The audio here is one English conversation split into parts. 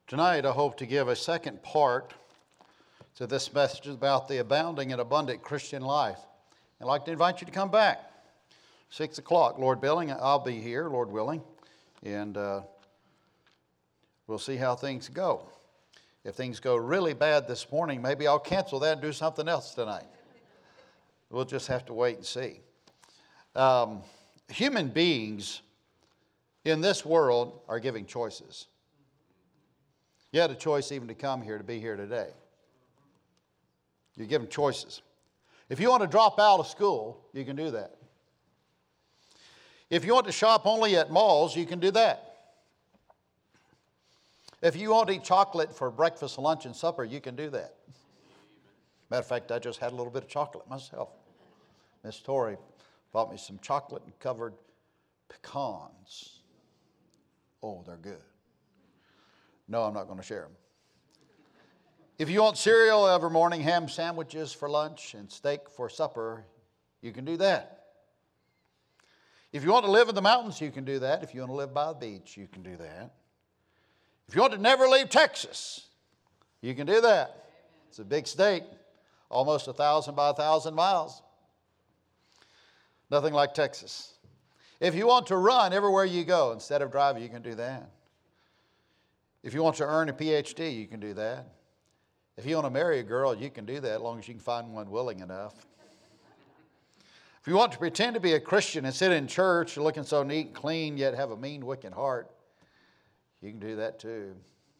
Tonight, I hope to give a second part to this message about the abounding and abundant Christian life. I'd like to invite you to come back. 6 o'clock, Lord willing. I'll be here, Lord willing, and we'll see how things go. If things go really bad this morning, maybe I'll cancel that and do something else tonight. We'll just have to wait and see. Human beings in this world are giving choices. You had a choice even to come here, to be here today. You're given choices. If you want to drop out of school, you can do that. If you want to shop only at malls, you can do that. If you want to eat chocolate for breakfast, lunch, and supper, you can do that. Matter of fact, I just had a little bit of chocolate myself. Miss Tori bought me some chocolate and covered pecans. Oh, they're good. No, I'm not going to share them. If you want cereal every morning, ham sandwiches for lunch, and steak for supper, you can do that. If you want to live in the mountains, you can do that. If you want to live by the beach, you can do that. If you want to never leave Texas, you can do that. It's a big state, almost 1,000 by 1,000 miles. Nothing like Texas. If you want to run everywhere you go instead of driving, you can do that. If you want to earn a PhD, you can do that. If you want to marry a girl, you can do that as long as you can find one willing enough. If you want to pretend to be a Christian and sit in church looking so neat and clean yet have a mean, wicked heart, you can do that too.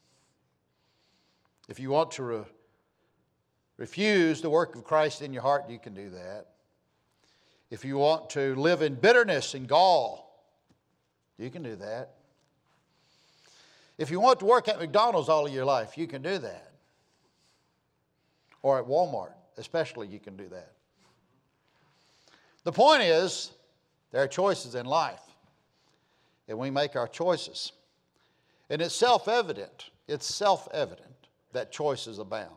If you want to refuse the work of Christ in your heart, you can do that. If you want to live in bitterness and gall, you can do that. If you want to work at McDonald's all of your life, you can do that. Or at Walmart, especially, you can do that. The point is, there are choices in life, and we make our choices. And it's self-evident that choices abound.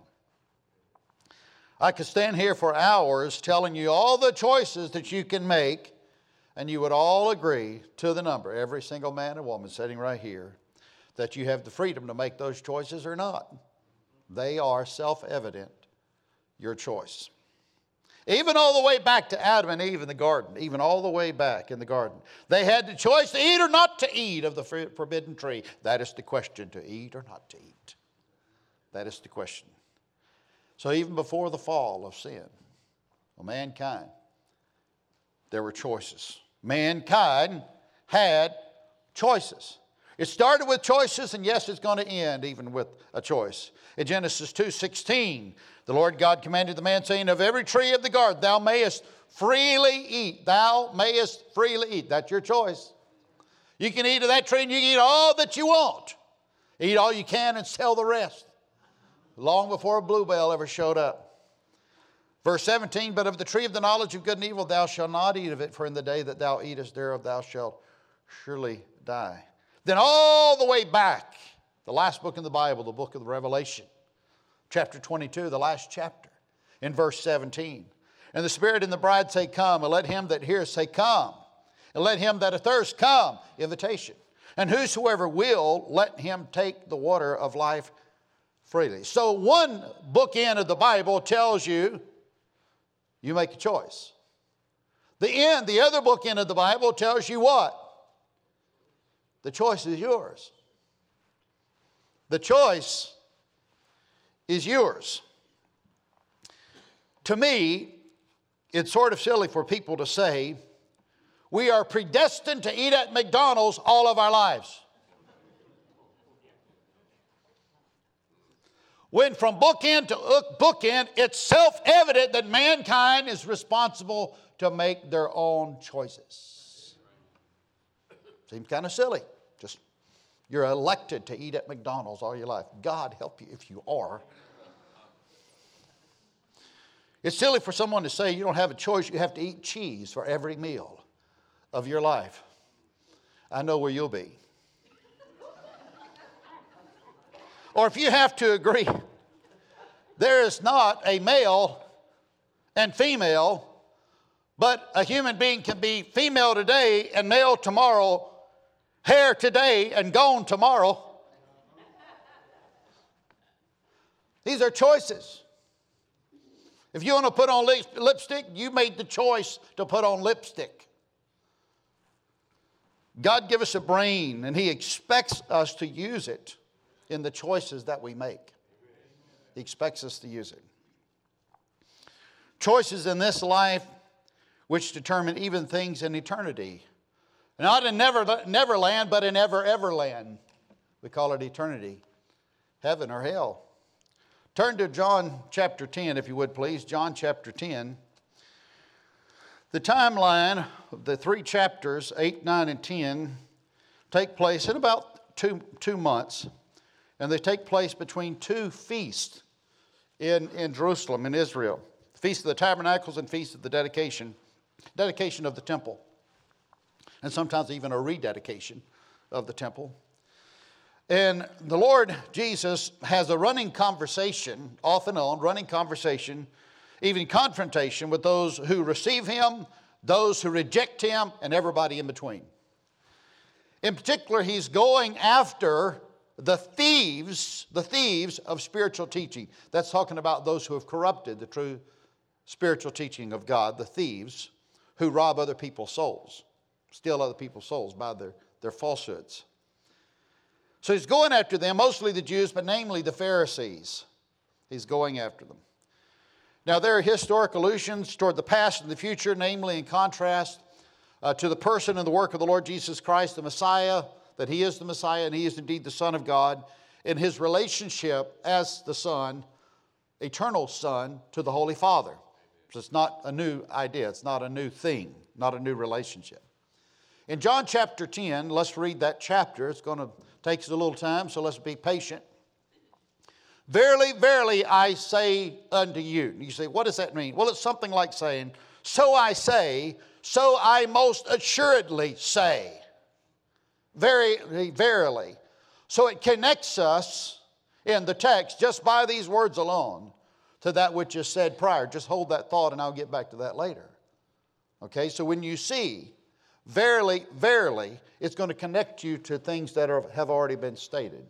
I could stand here for hours telling you all the choices that you can make, and you would all agree to the number, every single man and woman sitting right here, that you have the freedom to make those choices or not. They are self-evident, your choice. Even all the way back to Adam and Eve in the garden, even all the way back in the garden, they had the choice to eat or not to eat of the forbidden tree. That is the question, to eat or not to eat. That is the question. So even before the fall of sin, of mankind, there were choices. Mankind had choices. It started with choices, and yes, it's going to end even with a choice. In Genesis 2:16, the Lord God commanded the man, saying, of every tree of the garden thou mayest freely eat. Thou mayest freely eat. That's your choice. You can eat of that tree and you can eat all that you want. Eat all you can and sell the rest. Long before a bluebell ever showed up. Verse 17, but of the tree of the knowledge of good and evil thou shalt not eat of it, for in the day that thou eatest thereof thou shalt surely die. Then all the way back, the last book in the Bible, the book of the Revelation, chapter 22, the last chapter, in verse 17. And the Spirit and the bride say, come, and let him that heareth say, come. And let him that athirst come, invitation. And whosoever will, let him take the water of life freely. So one bookend of the Bible tells you, you make a choice. The other bookend of the Bible tells you what? The choice is yours. The choice is yours. To me, it's sort of silly for people to say, we are predestined to eat at McDonald's all of our lives. When from bookend to bookend, it's self-evident that mankind is responsible to make their own choices. Seems kind of silly. Just, you're elected to eat at McDonald's all your life. God help you if you are. It's silly for someone to say you don't have a choice. You have to eat cheese for every meal of your life. I know where you'll be. Or if you have to agree, there is not a male and female, but a human being can be female today and male tomorrow, hair today and gone tomorrow. These are choices. If you want to put on lipstick, you made the choice to put on lipstick. God gave us a brain, and He expects us to use it in the choices that we make. He expects us to use it. Choices in this life which determine even things in eternity. Not in Neverland, but in Everland. We call it eternity, heaven or hell. Turn to John chapter 10, if you would please. John chapter 10. The timeline of the 3 chapters, 8, 9, and 10, take place in about two months. And they take place between 2 feasts in Jerusalem, in Israel. Feast of the Tabernacles and Feast of the Dedication of the temple. And sometimes even a rededication of the temple. And the Lord Jesus has a running conversation, off and on, running conversation, even confrontation with those who receive Him, those who reject Him, and everybody in between. In particular, He's going after the thieves of spiritual teaching. That's talking about those who have corrupted the true spiritual teaching of God, the thieves who rob other people's souls, steal other people's souls by their falsehoods. So He's going after them, mostly the Jews, but namely the Pharisees. He's going after them. Now, there are historic allusions toward the past and the future, namely in contrast to the person and the work of the Lord Jesus Christ, the Messiah, that He is the Messiah and He is indeed the Son of God, in His relationship as the Son, eternal Son, to the Holy Father. So it's not a new idea. It's not a new thing, not a new relationship. In John chapter 10, let's read that chapter. It's going to take us a little time, so let's be patient. Verily, verily, I say unto you. You say, what does that mean? Well, it's something like saying, so I say, so I most assuredly say. Very, verily. So it connects us in the text just by these words alone to that which is said prior. Just hold that thought and I'll get back to that later. Okay, so when you see verily, verily, it's going to connect you to things that have already been stated.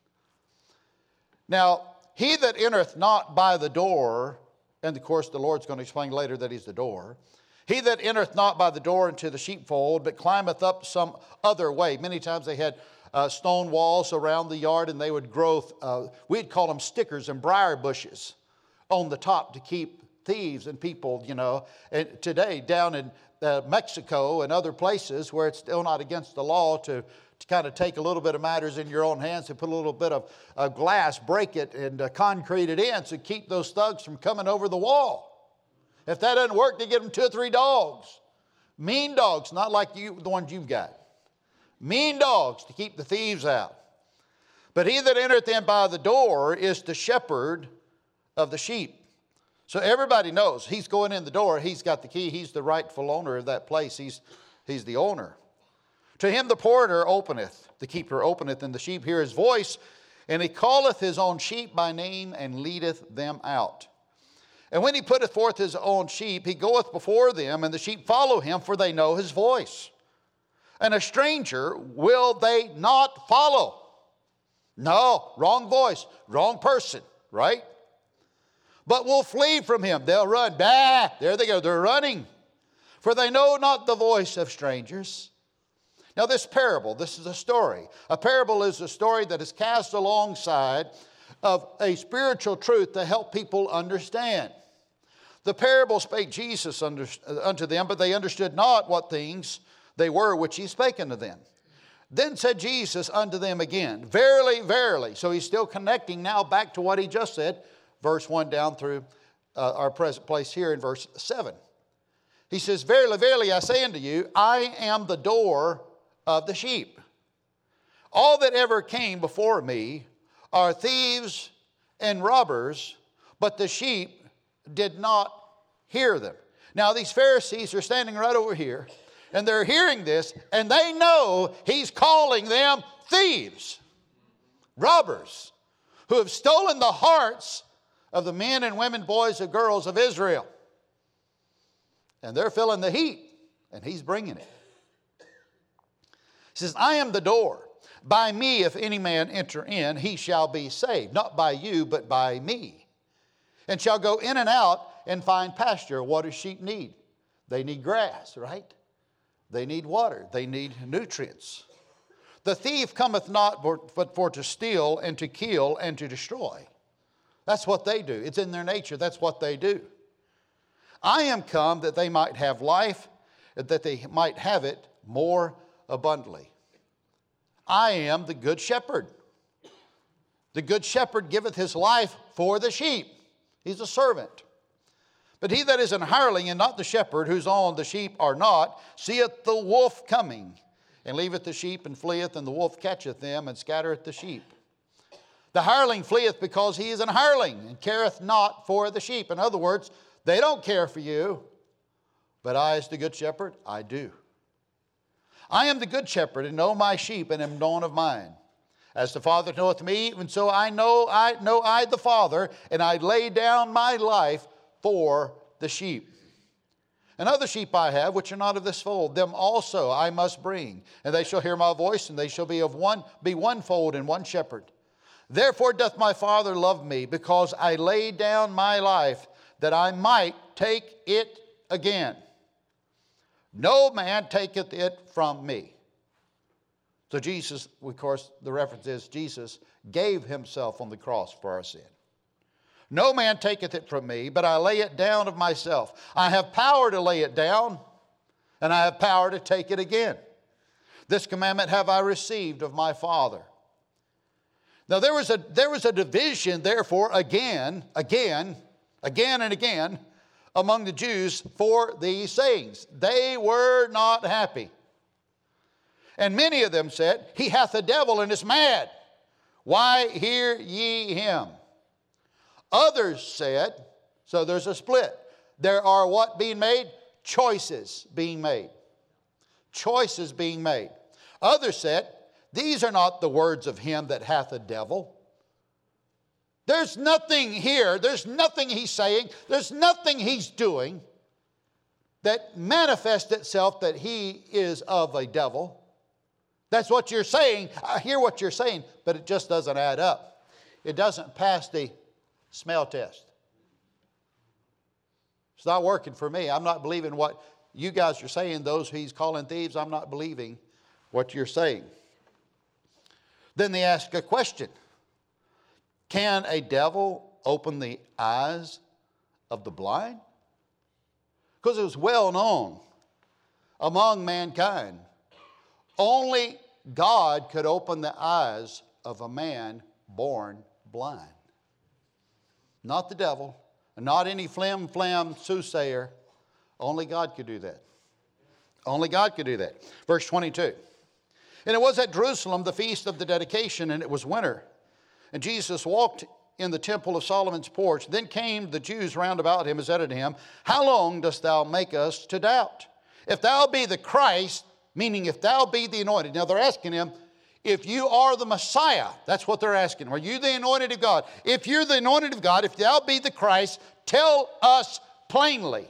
Now, he that entereth not by the door, and of course the Lord's going to explain later that He's the door. He that entereth not by the door into the sheepfold, but climbeth up some other way. Many times they had stone walls around the yard, and they would grow, we'd call them stickers and briar bushes on the top to keep thieves and people, And today, down in Mexico and other places where it's still not against the law to kind of take a little bit of matters in your own hands and put a little bit of glass, break it, and concrete it in to keep those thugs from coming over the wall. If that doesn't work, they get them 2 or 3 dogs. Mean dogs, not like the ones you've got. Mean dogs to keep the thieves out. But he that entereth in by the door is the shepherd of the sheep. So everybody knows he's going in the door. He's got the key. He's the rightful owner of that place. He's the owner. To him the porter openeth, the keeper openeth, and the sheep hear his voice, and he calleth his own sheep by name and leadeth them out. And when he putteth forth his own sheep, he goeth before them, and the sheep follow him, for they know his voice. And a stranger will they not follow. No, wrong voice, wrong person, right? But will flee from him. They'll run. Bah, there they go. They're running. For they know not the voice of strangers. Now this parable, this is a story. A parable is a story that is cast alongside of a spiritual truth to help people understand. The parable spake Jesus unto them, but they understood not what things they were which He spake unto them. Then said Jesus unto them again, verily, verily. So He's still connecting now back to what He just said. Verse 1 down through our present place here in verse 7. He says, verily, verily, I say unto you, I am the door of the sheep. All that ever came before me are thieves and robbers, but the sheep did not hear them. Now these Pharisees are standing right over here, and they're hearing this, and they know He's calling them thieves, robbers, who have stolen the hearts of the men and women, boys and girls of Israel. And they're feeling the heat, and He's bringing it. He says, I am the door. By me, if any man enter in, he shall be saved. Not by you, but by me. And shall go in and out and find pasture. What do sheep need? They need grass, right? They need water. They need nutrients. The thief cometh not but for to steal and to kill and to destroy. That's what they do. It's in their nature. That's what they do. I am come that they might have life, that they might have it more abundantly. I am the good shepherd. The good shepherd giveth his life for the sheep. He's a servant. But he that is an hireling and not the shepherd, whose own the sheep are not, seeth the wolf coming, and leaveth the sheep and fleeth, and the wolf catcheth them and scattereth the sheep. The hireling fleeth because he is an hireling, and careth not for the sheep. In other words, they don't care for you, but I, as the good shepherd, I do. I am the good shepherd, and know my sheep, and am known of mine. As the Father knoweth me, even so I know the Father, and I lay down my life for the sheep. And other sheep I have, which are not of this fold, them also I must bring, and they shall hear my voice, and they shall be one fold and one shepherd. Therefore doth my Father love me, because I lay down my life, that I might take it again. No man taketh it from me. So Jesus, of course, the reference is Jesus gave himself on the cross for our sin. No man taketh it from me, but I lay it down of myself. I have power to lay it down, and I have power to take it again. This commandment have I received of my Father. Now there was a division, therefore, again and again, among the Jews for these sayings. They were not happy. And many of them said, He hath a devil and is mad. Why hear ye him? Others said, so there's a split. There are what being made? Choices being made. Choices being made. Others said, these are not the words of him that hath a devil. There's nothing here. There's nothing he's saying. There's nothing he's doing that manifests itself that he is of a devil. That's what you're saying. I hear what you're saying, but it just doesn't add up. It doesn't pass the smell test. It's not working for me. I'm not believing what you guys are saying, those who he's calling thieves. I'm not believing what you're saying. Then they ask a question. Can a devil open the eyes of the blind? Because it was well known among mankind. Only God could open the eyes of a man born blind. Not the devil, not any flim-flam soothsayer. Only God could do that. Only God could do that. Verse 22. And it was at Jerusalem the feast of the dedication, and it was winter. And Jesus walked in the temple of Solomon's porch. Then came the Jews round about him and said unto him, How long dost thou make us to doubt? If thou be the Christ, meaning if thou be the anointed. Now they're asking him, if you are the Messiah, that's what they're asking. Are you the anointed of God? If you're the anointed of God, if thou be the Christ, tell us plainly.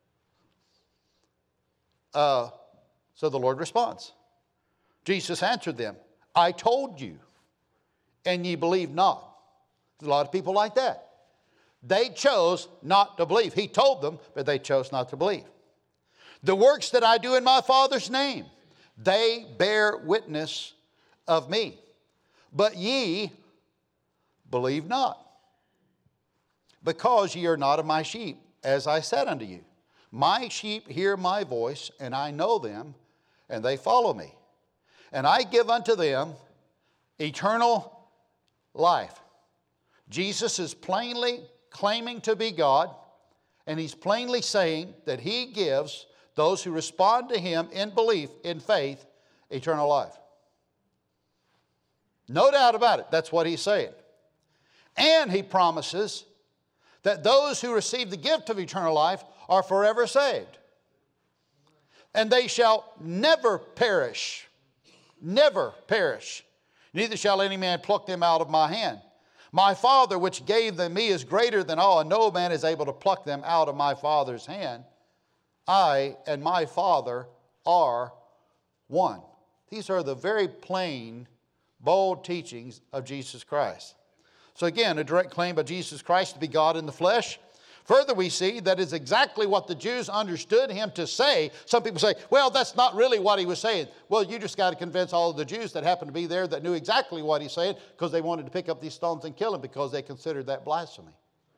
So the Lord responds. Jesus answered them, I told you, and ye believe not. There's a lot of people like that. They chose not to believe. He told them, but they chose not to believe. The works that I do in my Father's name, they bear witness of me. But ye believe not, because ye are not of my sheep, as I said unto you. My sheep hear my voice, and I know them, and they follow me. And I give unto them eternal life. Jesus is plainly claiming to be God, and he's plainly saying that he gives those who respond to him in belief, in faith, eternal life. No doubt about it. That's what he's saying. And he promises that those who receive the gift of eternal life are forever saved. And they shall never perish. Never perish. Neither shall any man pluck them out of my hand. My Father which gave them me is greater than all, and no man is able to pluck them out of my Father's hand. I and my Father are one. These are the very plain bold teachings of Jesus Christ. So again, a direct claim by Jesus Christ to be God in the flesh. Further, we see that is exactly what the Jews understood him to say. Some people say, well, that's not really what he was saying. Well, you just got to convince all of the Jews that happened to be there that knew exactly what he's saying, because they wanted to pick up these stones and kill him because they considered that blasphemy.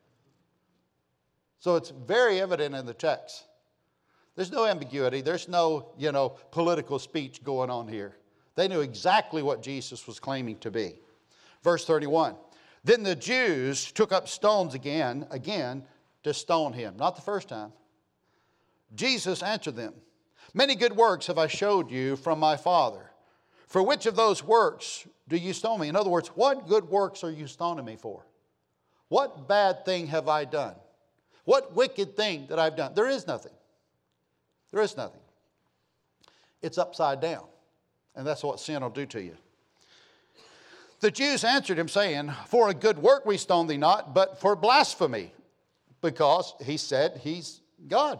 So it's very evident in the text. There's no ambiguity. There's no, political speech going on here. They knew exactly what Jesus was claiming to be. Verse 31. Then the Jews took up stones again to stone him. Not the first time. Jesus answered them, many good works have I showed you from my Father. For which of those works do you stone me? In other words, what good works are you stoning me for? What bad thing have I done? What wicked thing that I've done? There is nothing. There is nothing. It's upside down. And that's what sin will do to you. The Jews answered him, saying, for a good work we stone thee not, but for blasphemy, because he said he's God.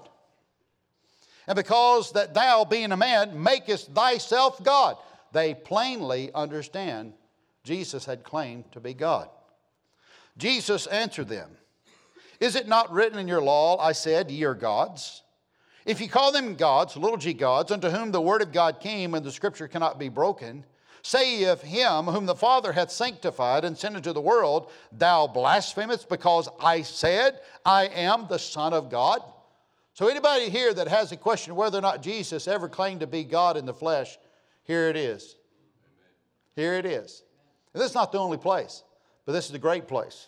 And because that thou, being a man, makest thyself God. They plainly understand Jesus had claimed to be God. Jesus answered them, is it not written in your law, I said, ye are gods? If you call them gods, little g gods, unto whom the word of God came, and the scripture cannot be broken, say ye of him whom the Father hath sanctified and sent into the world, thou blasphemest, because I said, I am the Son of God? So anybody here that has a question whether or not Jesus ever claimed to be God in the flesh, here it is. Here it is. And this is not the only place, but this is the great place.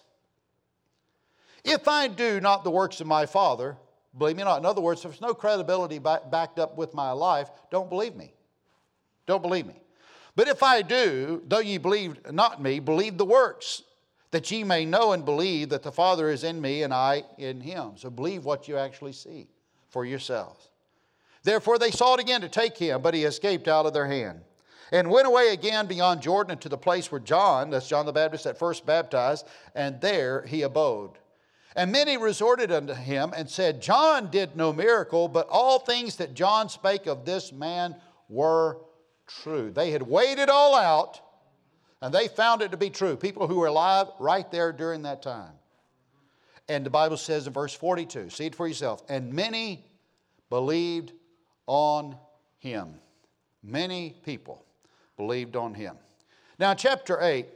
If I do not the works of my Father, believe me not. In other words, if there's no credibility backed up with my life, don't believe me. Don't believe me. But if I do, though ye believe not me, believe the works, that ye may know and believe that the Father is in me and I in him. So believe what you actually see for yourselves. Therefore they sought again to take him, but he escaped out of their hand, and went away again beyond Jordan into the place where John, that's John the Baptist, at first baptized, and there he abode. And many resorted unto him and said, John did no miracle, but all things that John spake of this man were true. They had weighed it all out, and they found it to be true. People who were alive right there during that time. And the Bible says in verse 42, see it for yourself, and many believed on him. Many people believed on him. Now, chapter 8,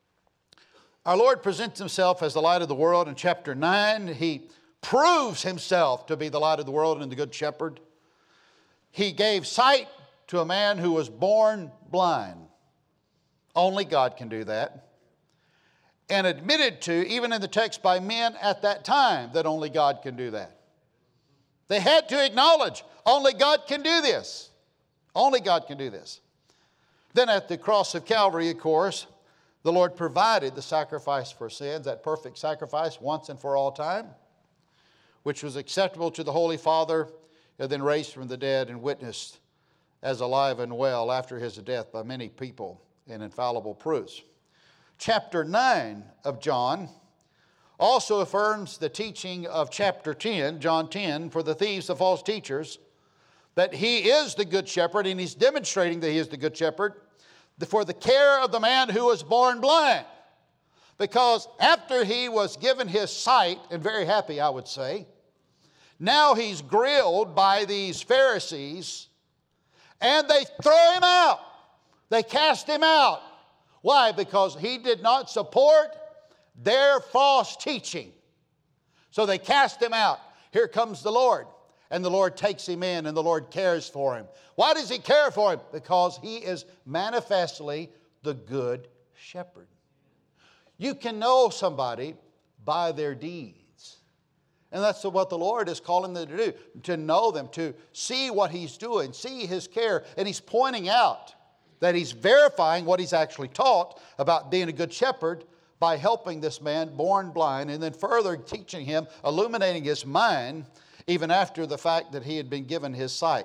our Lord presents himself as the light of the world. In chapter 9, he proves himself to be the light of the world and the good shepherd. He gave sight to a man who was born blind. Only God can do that. And admitted to, even in the text, by men at that time, that only God can do that. They had to acknowledge, only God can do this. Only God can do this. Then at the cross of Calvary, of course, the Lord provided the sacrifice for sins, that perfect sacrifice once and for all time, which was acceptable to the Holy Father, and then raised from the dead and witnessed as alive and well after his death by many people in infallible proofs. Chapter 9 of John also affirms the teaching of chapter 10, John 10, for the thieves, the false teachers, that he is the good shepherd, and he's demonstrating that he is the good shepherd for the care of the man who was born blind. Because after he was given his sight, and very happy I would say, now he's grilled by these Pharisees, and they throw him out. They cast him out. Why? Because he did not support their false teaching. So they cast him out. Here comes the Lord. And the Lord takes him in, and the Lord cares for him. Why does he care for him? Because he is manifestly the good shepherd. You can know somebody by their deeds. And that's what the Lord is calling them to do. To know them, to see what he's doing, see his care. And he's pointing out that he's verifying what he's actually taught about being a good shepherd by helping this man born blind, and then further teaching him, illuminating his mind, even after the fact that he had been given his sight.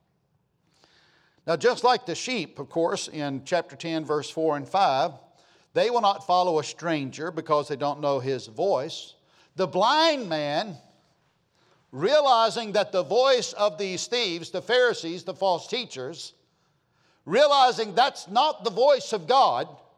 Now, just like the sheep, of course, in chapter 10, verse 4 and 5, they will not follow a stranger because they don't know his voice. The blind man, realizing that the voice of these thieves, the Pharisees, the false teachers, realizing that's not the voice of God,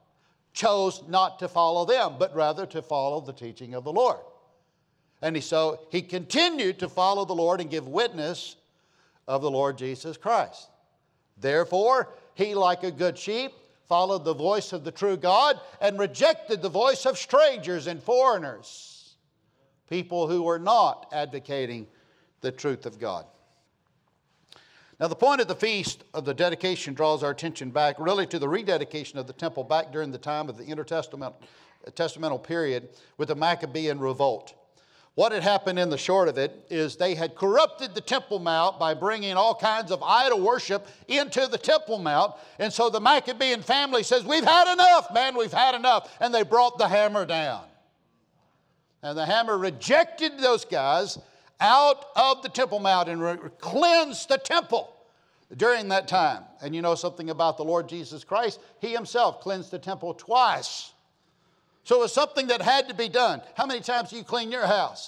chose not to follow them, but rather to follow the teaching of the Lord. And so he continued to follow the Lord and give witness of the Lord Jesus Christ. Therefore, he, like a good sheep, followed the voice of the true God and rejected the voice of strangers and foreigners, people who were not advocating the truth of God. Now, the point of the feast of the dedication draws our attention back really to the rededication of the temple back during the time of the intertestamental period with the Maccabean revolt. What had happened in the short of it is they had corrupted the Temple Mount by bringing all kinds of idol worship into the Temple Mount. And so the Maccabean family says, we've had enough, man, we've had enough. And they brought the hammer down. And the hammer rejected those guys out of the Temple Mount and cleansed the temple during that time. And you know something about the Lord Jesus Christ? He himself cleansed the temple twice. So it was something that had to be done. How many times do you clean your house?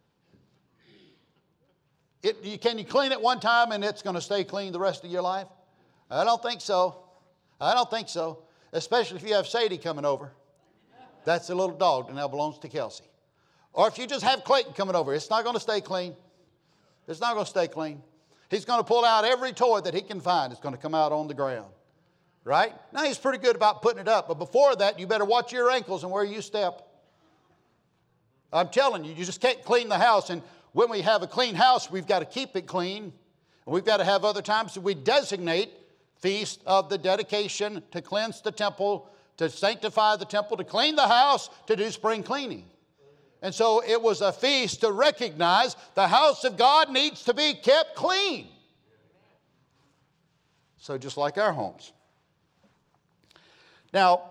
Can you clean it one time and it's going to stay clean the rest of your life? I don't think so. I don't think so. Especially if you have Sadie coming over. That's the little dog that now belongs to Kelsey. Or if you just have Clayton coming over, it's not going to stay clean. It's not going to stay clean. He's going to pull out every toy that he can find. It's going to come out on the ground. Right? Now, he's pretty good about putting it up. But before that, you better watch your ankles and where you step. I'm telling you, you just can't clean the house. And when we have a clean house, we've got to keep it clean. And we've got to have other times that we designate feast of the dedication to cleanse the temple, to sanctify the temple, to clean the house, to do spring cleaning. And so it was a feast to recognize the house of God needs to be kept clean. So just like our homes. Now,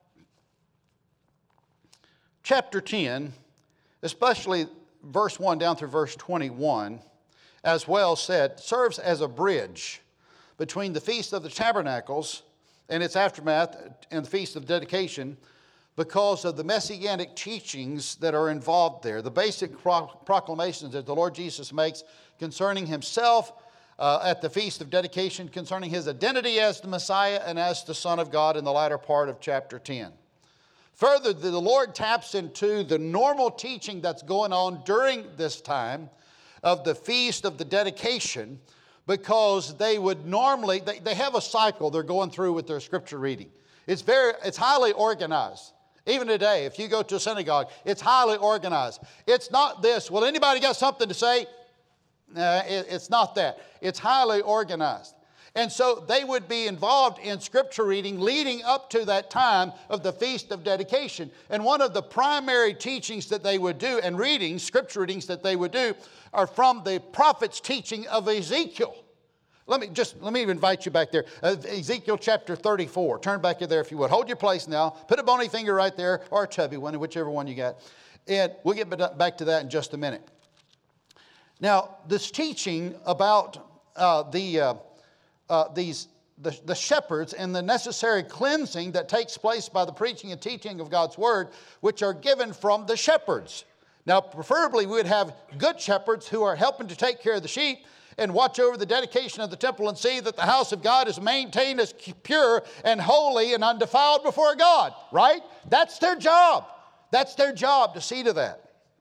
chapter 10, especially verse 1 down through verse 21, as well said, serves as a bridge between the Feast of the Tabernacles and its aftermath and the Feast of Dedication because of the messianic teachings that are involved there, the basic proclamations that the Lord Jesus makes concerning himself at the Feast of Dedication, concerning his identity as the Messiah and as the Son of God in the latter part of chapter 10. Further, the Lord taps into the normal teaching that's going on during this time of the Feast of the Dedication because they would normally, they have a cycle they're going through with their scripture reading. It's highly organized. Even today, if you go to a synagogue, it's highly organized. It's not this, well, anybody got something to say? It's not that. It's highly organized. And so they would be involved in scripture reading leading up to that time of the Feast of Dedication. And one of the primary teachings that they would do and readings, scripture readings that they would do, are from the prophet's teaching of Ezekiel. Let me invite you back there. Ezekiel chapter 34. Turn back there if you would. Hold your place now. Put a bony finger right there or a chubby one, whichever one you got. And we'll get back to that in just a minute. Now, this teaching about the shepherds and the necessary cleansing that takes place by the preaching and teaching of God's Word, which are given from the shepherds. Now, preferably, we would have good shepherds who are helping to take care of the sheep and watch over the dedication of the temple and see that the house of God is maintained as pure and holy and undefiled before God, right? That's their job. That's their job to see to that.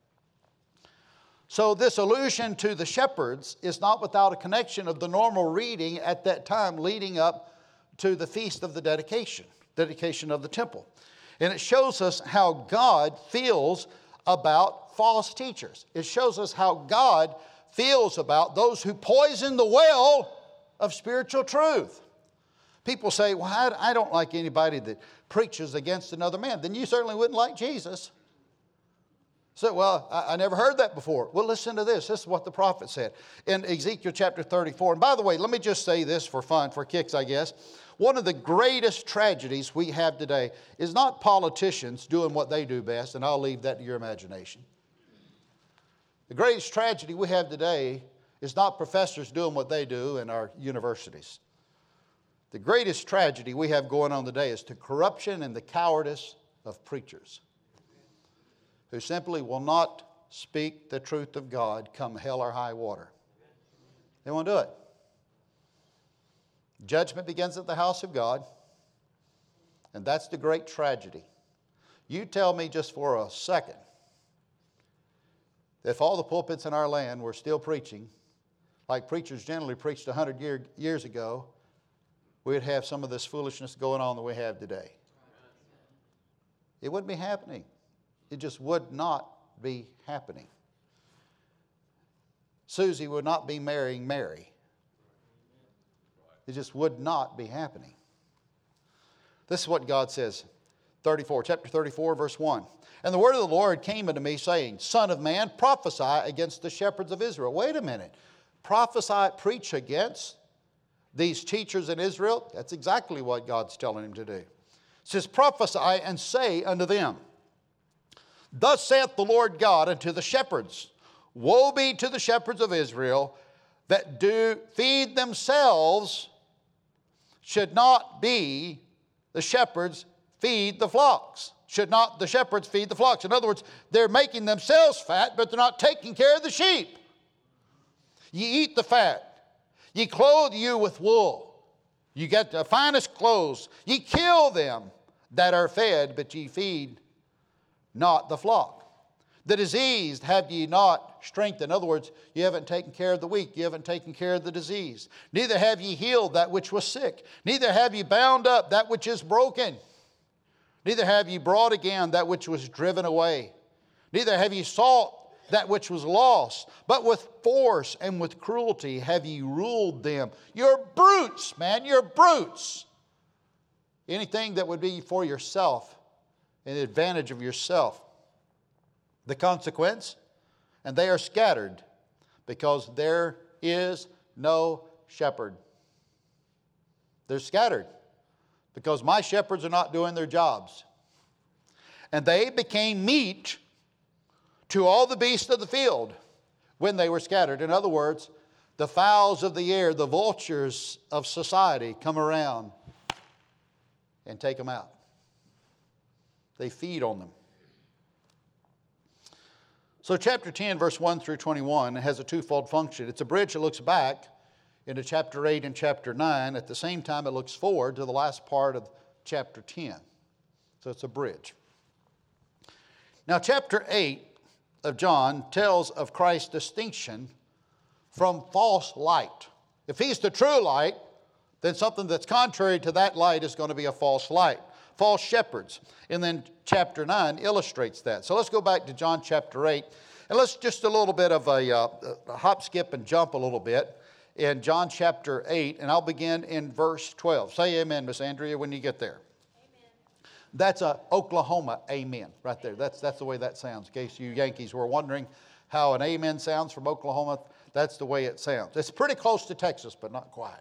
So this allusion to the shepherds is not without a connection of the normal reading at that time leading up to the Feast of the dedication of the temple. And it shows us how God feels about false teachers. It shows us how God feels about those who poison the well of spiritual truth. People say, well, I don't like anybody that preaches against another man. Then you certainly wouldn't like Jesus. So, well, I never heard that before. Well, listen to this. This is what the prophet said in Ezekiel chapter 34. And by the way, let me just say this for fun, for kicks, I guess. One of the greatest tragedies we have today is not politicians doing what they do best, and I'll leave that to your imagination. The greatest tragedy we have today is not professors doing what they do in our universities. The greatest tragedy we have going on today is the corruption and the cowardice of preachers who simply will not speak the truth of God come hell or high water. They won't do it. Judgment begins at the house of God. And that's the great tragedy. You tell me just for a second, if all the pulpits in our land were still preaching, like preachers generally preached 100 years ago, we'd have some of this foolishness going on that we have today. It wouldn't be happening. It just would not be happening. Susie would not be marrying Mary. It just would not be happening. This is what God says, chapter 34, verse 1. And the word of the Lord came unto me, saying, Son of man, prophesy against the shepherds of Israel. Wait a minute. Prophesy, preach against these teachers in Israel? That's exactly what God's telling him to do. It says, prophesy and say unto them, Thus saith the Lord God unto the shepherds, Woe be to the shepherds of Israel that do feed themselves, should not be the shepherds feed the flocks. Should not the shepherds feed the flocks? In other words, they're making themselves fat, but they're not taking care of the sheep. Ye eat the fat. Ye clothe you with wool. You get the finest clothes. Ye kill them that are fed, but ye feed not the flock. The diseased have ye not strengthened. In other words, you haven't taken care of the weak. You haven't taken care of the diseased. Neither have ye healed that which was sick. Neither have ye bound up that which is broken. Neither have ye brought again that which was driven away. Neither have ye sought that which was lost. But with force and with cruelty have ye ruled them. You're brutes, man. You're brutes. Anything that would be for yourself, an advantage of yourself. The consequence, and they are scattered because there is no shepherd. They're scattered because my shepherds are not doing their jobs. And they became meat to all the beasts of the field when they were scattered. In other words, the fowls of the air, the vultures of society come around and take them out. They feed on them. So chapter 10, verse 1 through 21 has a twofold function. It's a bridge that looks back into chapter 8 and chapter 9. At the same time, it looks forward to the last part of chapter 10. So it's a bridge. Now, chapter 8 of John tells of Christ's distinction from false light. If he's the true light, then something that's contrary to that light is going to be a false light. False shepherds. And then chapter 9 illustrates that. So let's go back to John chapter 8. And let's just a little bit of a hop, skip, and jump a little bit in John chapter 8. And I'll begin in verse 12. Say amen, Miss Andrea, when you get there. Amen. That's a Oklahoma amen right there. That's the way that sounds. In case you Yankees were wondering how an amen sounds from Oklahoma, that's the way it sounds. It's pretty close to Texas, but not quite.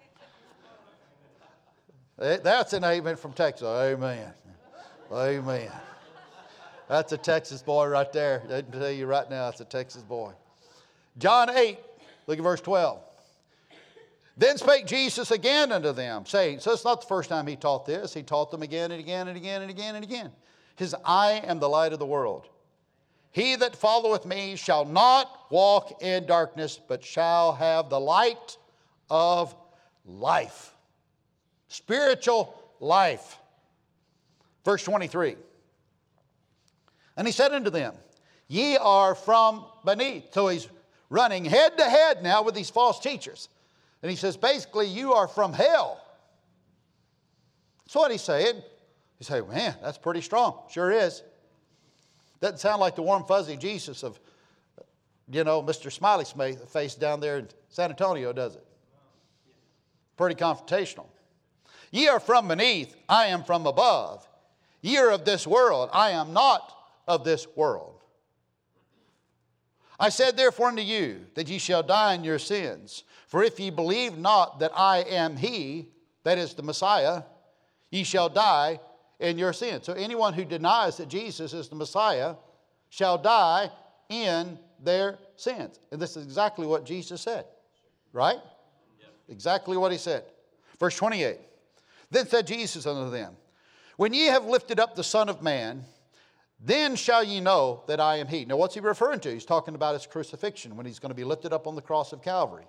That's an amen from Texas. Amen. Amen. That's a Texas boy right there. I can tell you right now, it's a Texas boy. John 8, look at verse 12. Then spake Jesus again unto them, saying, so it's not the first time he taught this. He taught them again and again and again and again and again. He says, I am the light of the world. He that followeth me shall not walk in darkness, but shall have the light of life. Spiritual life. Verse 23. And he said unto them, Ye are from beneath. So he's running head to head now with these false teachers. And he says, basically, you are from hell. That's what he's saying. You say, man, that's pretty strong. Sure is. Doesn't sound like the warm, fuzzy Jesus of, Mr. Smiley face down there in San Antonio, does it? Pretty confrontational. Ye are from beneath, I am from above. Ye are of this world, I am not of this world. I said therefore unto you, that ye shall die in your sins. For if ye believe not that I am he, that is the Messiah, ye shall die in your sins. So anyone who denies that Jesus is the Messiah shall die in their sins. And this is exactly what Jesus said. Right? Yep. Exactly what he said. Verse 28. Then said Jesus unto them, When ye have lifted up the Son of Man, then shall ye know that I am he. Now what's he referring to? He's talking about his crucifixion, when he's going to be lifted up on the cross of Calvary.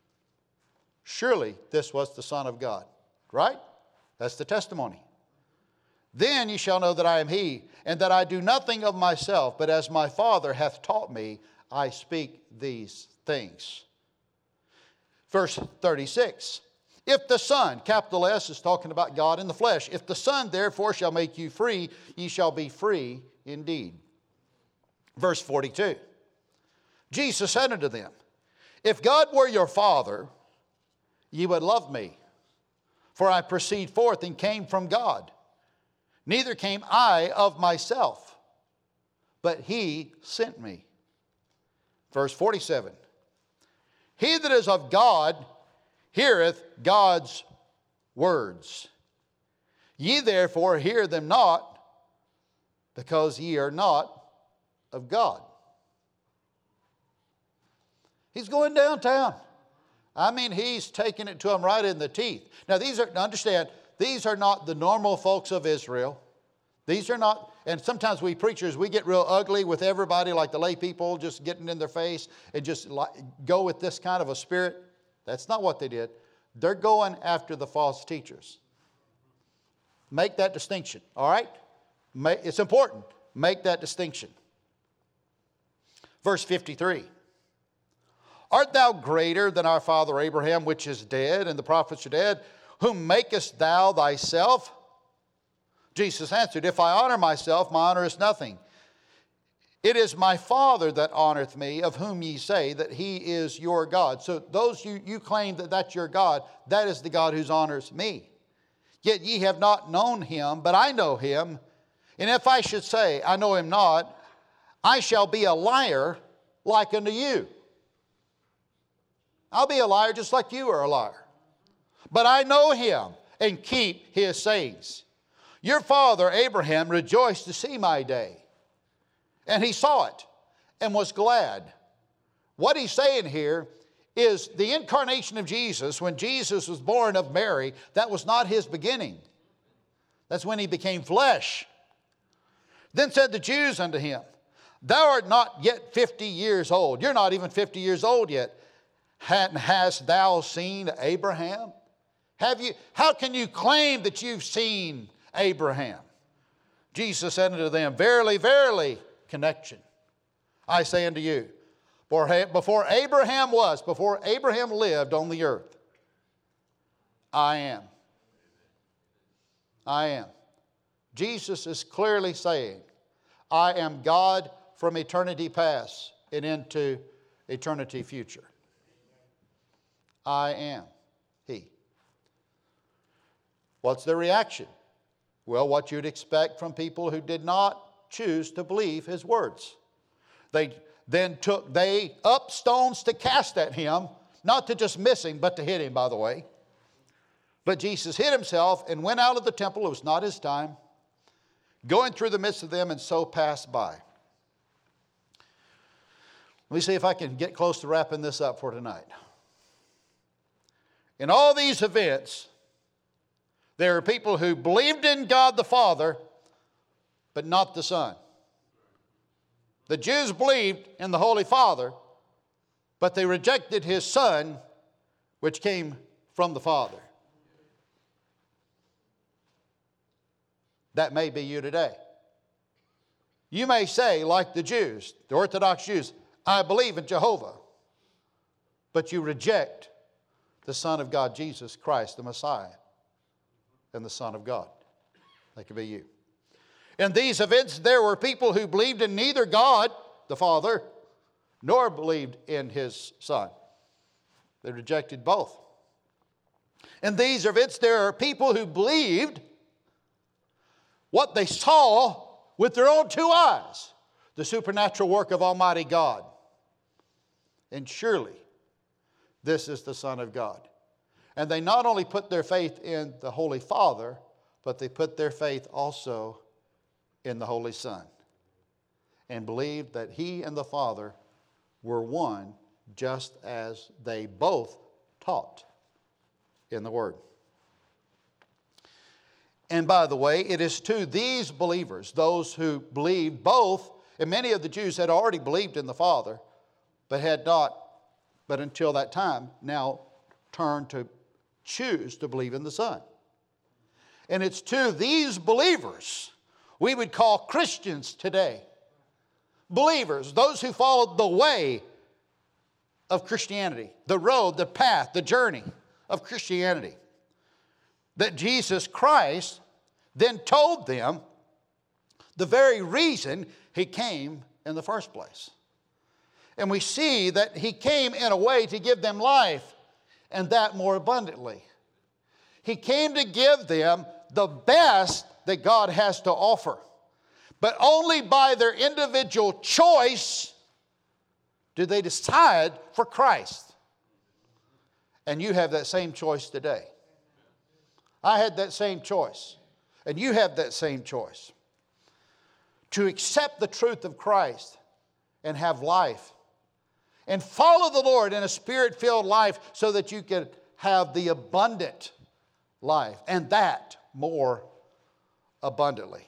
Surely this was the Son of God. Right? That's the testimony. Then ye shall know that I am he, and that I do nothing of myself, but as my Father hath taught me, I speak these things. Verse 36. If the Son, capital S is talking about God in the flesh, if the Son therefore shall make you free, ye shall be free indeed. Verse 42. Jesus said unto them, if God were your Father, ye would love me, for I proceed forth and came from God. Neither came I of myself, but he sent me. Verse 47. He that is of God heareth God's words. Ye therefore hear them not, because ye are not of God. He's going downtown. I mean, he's taking it to them right in the teeth. Now, understand, these are not the normal folks of Israel. These are not, and sometimes we preachers, we get real ugly with everybody, like the lay people, just getting in their face and just go with this kind of a spirit. That's not what they did. They're going after the false teachers. Make that distinction, all right? It's important. Make that distinction. Verse 53. Art thou greater than our father Abraham, which is dead, and the prophets are dead? Whom makest thou thyself? Jesus answered, if I honor myself, my honor is nothing. It is my Father that honoreth me, of whom ye say that he is your God. So those you claim that that's your God, that is the God who honors me. Yet ye have not known him, but I know him. And if I should say, I know him not, I shall be a liar like unto you. I'll be a liar just like you are a liar. But I know him and keep his sayings. Your father Abraham rejoiced to see my day, and he saw it and was glad. What he's saying here is the incarnation of Jesus, when Jesus was born of Mary, that was not his beginning. That's when he became flesh. Then said the Jews unto him, thou art not yet 50 years old. You're not even 50 years old yet. Hast thou seen Abraham? How can you claim that you've seen Abraham? Jesus said unto them, verily, verily, connection, I say unto you, before Abraham lived on the earth, I am. I am. Jesus is clearly saying, I am God from eternity past and into eternity future. I am He. What's their reaction? Well, what you'd expect from people who did not choose to believe His words. They up stones to cast at Him, not to just miss Him, but to hit Him, by the way. But Jesus hid Himself and went out of the temple. It was not His time. Going through the midst of them, and so passed by. Let me see if I can get close to wrapping this up for tonight. In all these events, there are people who believed in God the Father, but not the Son. The Jews believed in the Holy Father, but they rejected His Son, which came from the Father. That may be you today. You may say, like the Jews, the Orthodox Jews, I believe in Jehovah, but you reject the Son of God, Jesus Christ, the Messiah, and the Son of God. That could be you. In these events, there were people who believed in neither God, the Father, nor believed in His Son. They rejected both. In these events, there are people who believed what they saw with their own two eyes, the supernatural work of Almighty God. And surely, this is the Son of God. And they not only put their faith in the Holy Father, but they put their faith also in the Holy Son, and believed that He and the Father were one, just as they both taught in the Word. And by the way, it is to these believers, those who believed both, and many of the Jews had already believed in the Father, but had not, but until that time, now turned to choose to believe in the Son. And it's to these believers we would call Christians today. Believers, those who followed the way of Christianity, the road, the path, the journey of Christianity, that Jesus Christ then told them the very reason he came in the first place. And we see that he came in a way to give them life, and that more abundantly. He came to give them the best that God has to offer. But only by their individual choice do they decide for Christ. And you have that same choice today. I had that same choice. And you have that same choice. To accept the truth of Christ and have life. And follow the Lord in a Spirit-filled life so that you can have the abundant life. And that more abundantly.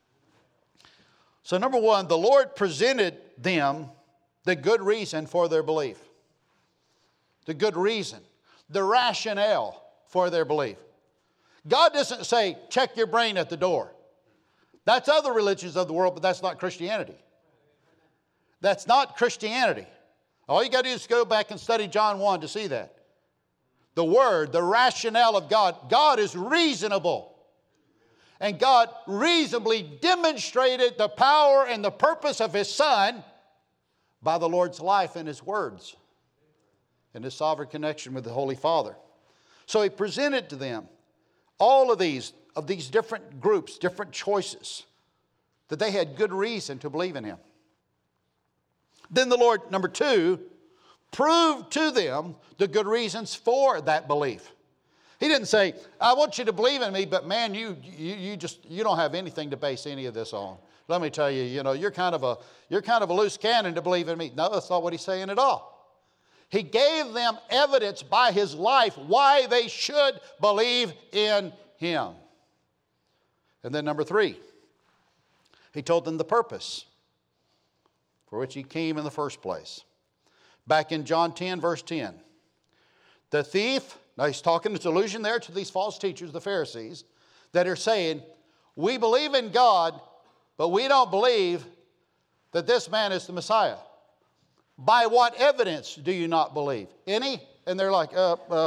So number one, the Lord presented them the good reason for their belief. The good reason. The rationale for their belief. God doesn't say, check your brain at the door. That's other religions of the world, but that's not Christianity. That's not Christianity. All you got to do is go back and study John 1 to see that. The Word, the rationale of God. God is reasonable. And God reasonably demonstrated the power and the purpose of His Son by the Lord's life and His words and His sovereign connection with the Holy Father. So He presented to them all of these different groups, different choices, that they had good reason to believe in Him. Then the Lord, number two, proved to them the good reasons for that belief. He didn't say, I want you to believe in me, but man, you don't have anything to base any of this on. Let me tell you, you're kind of a loose cannon to believe in me. No, that's not what He's saying at all. He gave them evidence by His life why they should believe in Him. And then number three, He told them the purpose for which He came in the first place. Back in John 10, verse 10. The thief, now He's talking, it's allusion there to these false teachers, the Pharisees, that are saying, we believe in God, but we don't believe that this man is the Messiah. By what evidence do you not believe? Any? And they're like, He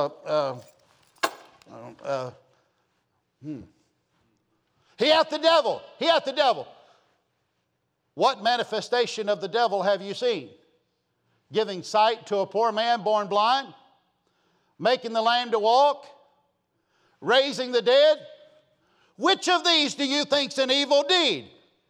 hath the devil. He hath the devil. What manifestation of the devil have you seen? Giving sight to a poor man born blind? Making the lame to walk? Raising the dead? Which of these do you think's an evil deed?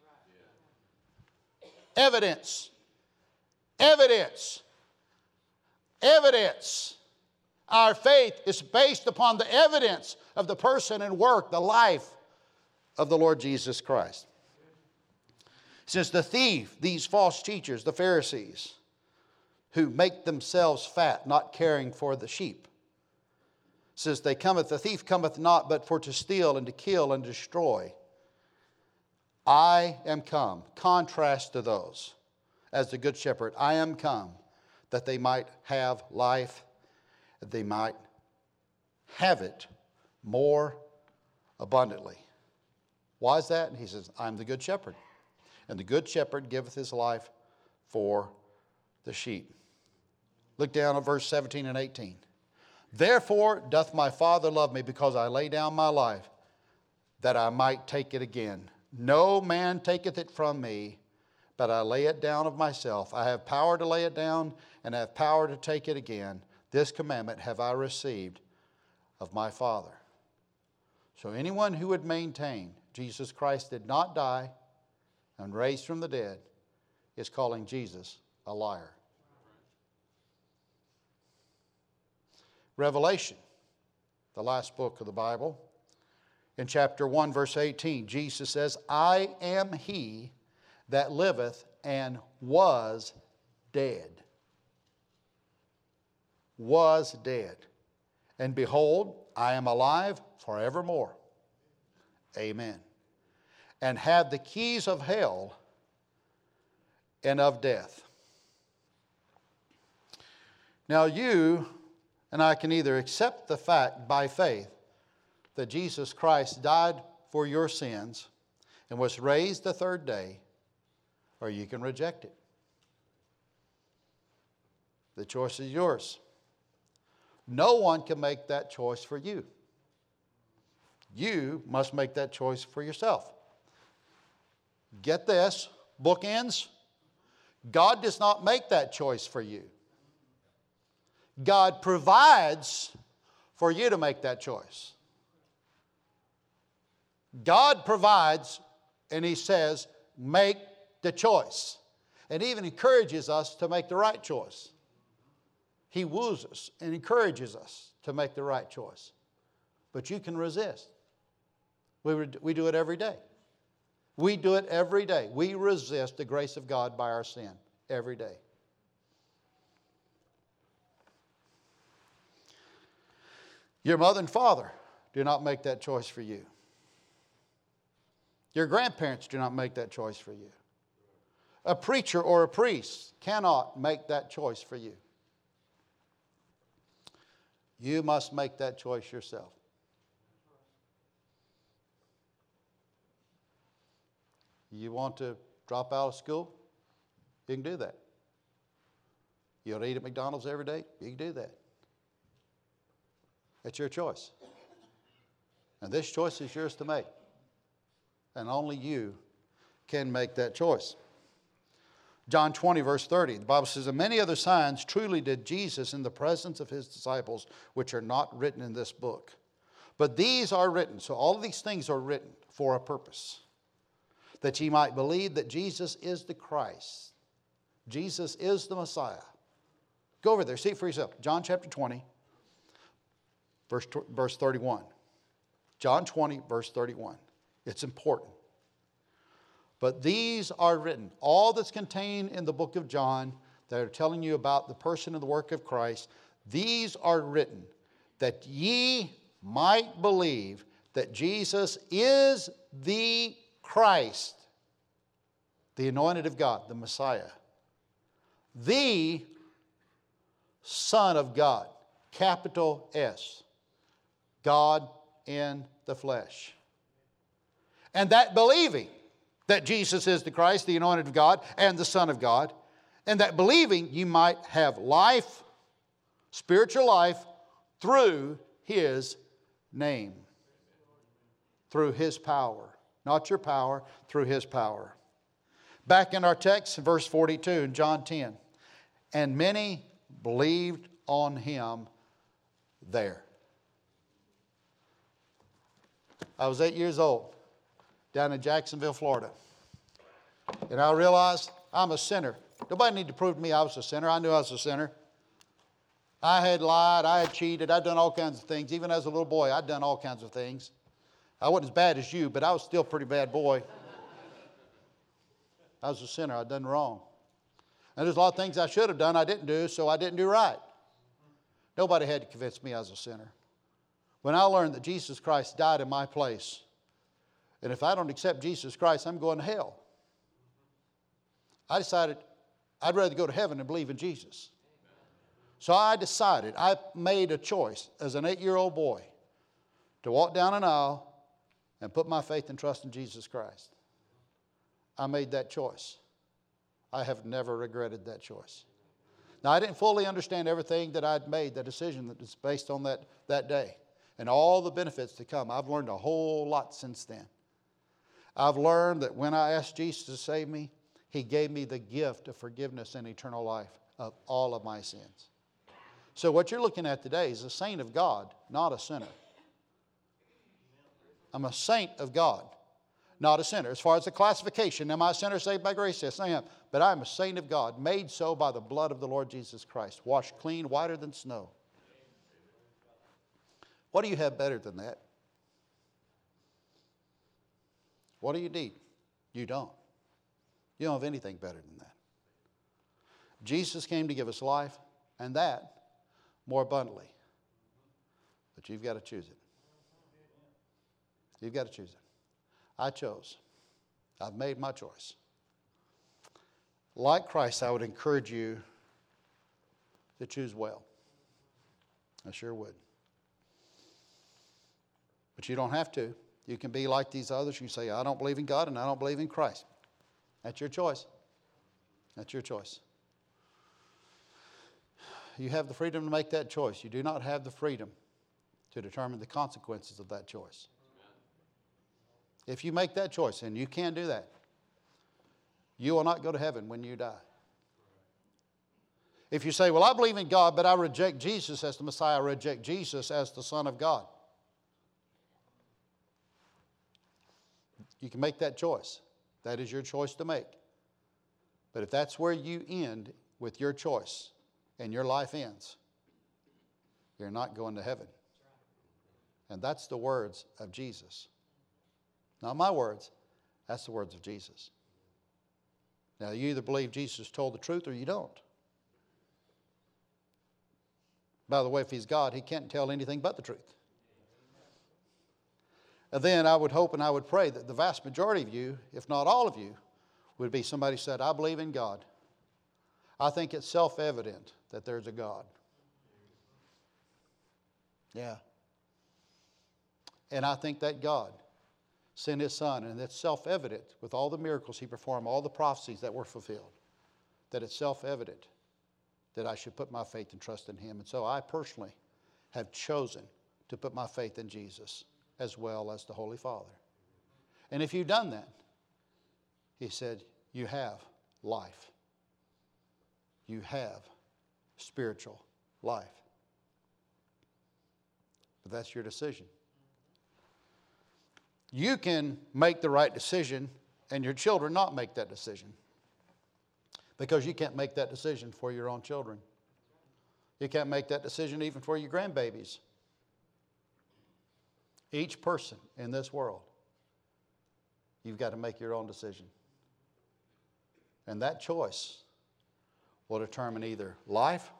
Evidence. Evidence. Evidence. Our faith is based upon the evidence of the person and work, the life of the Lord Jesus Christ. Since the thief, these false teachers, the Pharisees, who make themselves fat, not caring for the sheep, says the thief cometh not but for to steal and to kill and destroy. I am come, contrast to those, as the good shepherd, I am come that they might have life, that they might have it more abundantly. Why is that? And He says, I'm the good shepherd. And the good shepherd giveth his life for the sheep. Look down at verse 17 and 18. Therefore doth my Father love me, because I lay down my life, that I might take it again. No man taketh it from me, but I lay it down of myself. I have power to lay it down, and I have power to take it again. This commandment have I received of my Father. So anyone who would maintain Jesus Christ did not die and raised from the dead is calling Jesus a liar. Revelation, the last book of the Bible, in chapter 1, verse 18, Jesus says, I am He that liveth and was dead. Was dead. And behold, I am alive forevermore. Amen. And have the keys of hell and of death. Now you and I can either accept the fact by faith that Jesus Christ died for your sins and was raised the third day, or you can reject it. The choice is yours. No one can make that choice for you. You must make that choice for yourself. Get this, bookends. God does not make that choice for you. God provides for you to make that choice. God provides, and He says, make the choice. And even encourages us to make the right choice. He woos us and encourages us to make the right choice. But you can resist. We do it every day. We do it every day. We resist the grace of God by our sin every day. Your mother and father do not make that choice for you. Your grandparents do not make that choice for you. A preacher or a priest cannot make that choice for you. You must make that choice yourself. You want to drop out of school? You can do that. You want to eat at McDonald's every day? You can do that. It's your choice. And this choice is yours to make. And only you can make that choice. John 20, verse 30, the Bible says, and many other signs truly did Jesus in the presence of His disciples, which are not written in this book. But these are written, so all of these things are written for a purpose, that ye might believe that Jesus is the Christ. Jesus is the Messiah. Go over there, see it for yourself. John chapter 20, verse 31. John 20, verse 31. It's important. But these are written, all that's contained in the book of John that are telling you about the person and the work of Christ, these are written that ye might believe that Jesus is the Christ, the anointed of God, the Messiah, the Son of God, capital S, God in the flesh. And that believing that Jesus is the Christ, the anointed of God, and the Son of God, and that believing you might have life, spiritual life, through His name, through His power. Not your power, through His power. Back in our text, in verse 42 in John 10, and many believed on Him there. I was 8 years old, down in Jacksonville, Florida. And I realized I'm a sinner. Nobody needed to prove to me I was a sinner. I knew I was a sinner. I had lied. I had cheated. I'd done all kinds of things. Even as a little boy, I'd done all kinds of things. I wasn't as bad as you, but I was still a pretty bad boy. I was a sinner. I'd done wrong. And there's a lot of things I should have done I didn't do, so I didn't do right. Nobody had to convince me I was a sinner. When I learned that Jesus Christ died in my place, and if I don't accept Jesus Christ, I'm going to hell, I decided I'd rather go to heaven than believe in Jesus. So I decided, I made a choice as an 8-year-old boy to walk down an aisle and put my faith and trust in Jesus Christ. I made that choice. I have never regretted that choice. Now, I didn't fully understand everything that I'd made, the decision that was based on that day, and all the benefits to come. I've learned a whole lot since then. I've learned that when I asked Jesus to save me, He gave me the gift of forgiveness and eternal life of all of my sins. So what you're looking at today is a saint of God, not a sinner. I'm a saint of God, not a sinner. As far as the classification, am I a sinner saved by grace? Yes, I am. But I'm a saint of God, made so by the blood of the Lord Jesus Christ, washed clean, whiter than snow. What do you have better than that? What do you need? You don't. You don't have anything better than that. Jesus came to give us life, and that more abundantly. But you've got to choose it. You've got to choose it. I chose. I've made my choice. Like Christ, I would encourage you to choose well. I sure would. But you don't have to. You can be like these others. You say, I don't believe in God and I don't believe in Christ. That's your choice. That's your choice. You have the freedom to make that choice. You do not have the freedom to determine the consequences of that choice. If you make that choice, and you can do that, you will not go to heaven when you die. If you say, well, I believe in God, but I reject Jesus as the Messiah, I reject Jesus as the Son of God, you can make that choice. That is your choice to make. But if that's where you end with your choice and your life ends, you're not going to heaven. And that's the words of Jesus. Not my words, that's the words of Jesus. Now, you either believe Jesus told the truth or you don't. By the way, if he's God, he can't tell anything but the truth. And then I would hope and I would pray that the vast majority of you, if not all of you, would be somebody who said, I believe in God. I think it's self-evident that there's a God. Yeah. And I think that God sent his Son, and it's self-evident with all the miracles he performed, all the prophecies that were fulfilled, that it's self-evident that I should put my faith and trust in him. And so I personally have chosen to put my faith in Jesus as well as the Holy Father. And if you've done that, he said, you have life. You have spiritual life. But that's your decision. You can make the right decision and your children not make that decision, because you can't make that decision for your own children. You can't make that decision even for your grandbabies. Each person in this world, you've got to make your own decision. And that choice will determine either life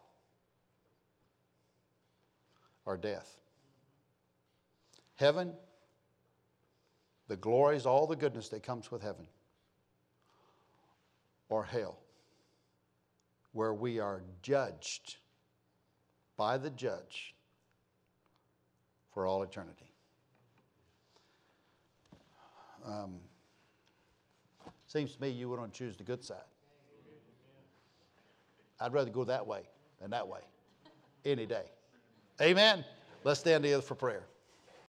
or death. Heaven, the glories, all the goodness that comes with heaven, or hell, where we are judged by the judge for all eternity. Seems to me you would want to choose the good side. I'd rather go that way than that way any day. Amen. Let's stand together for prayer.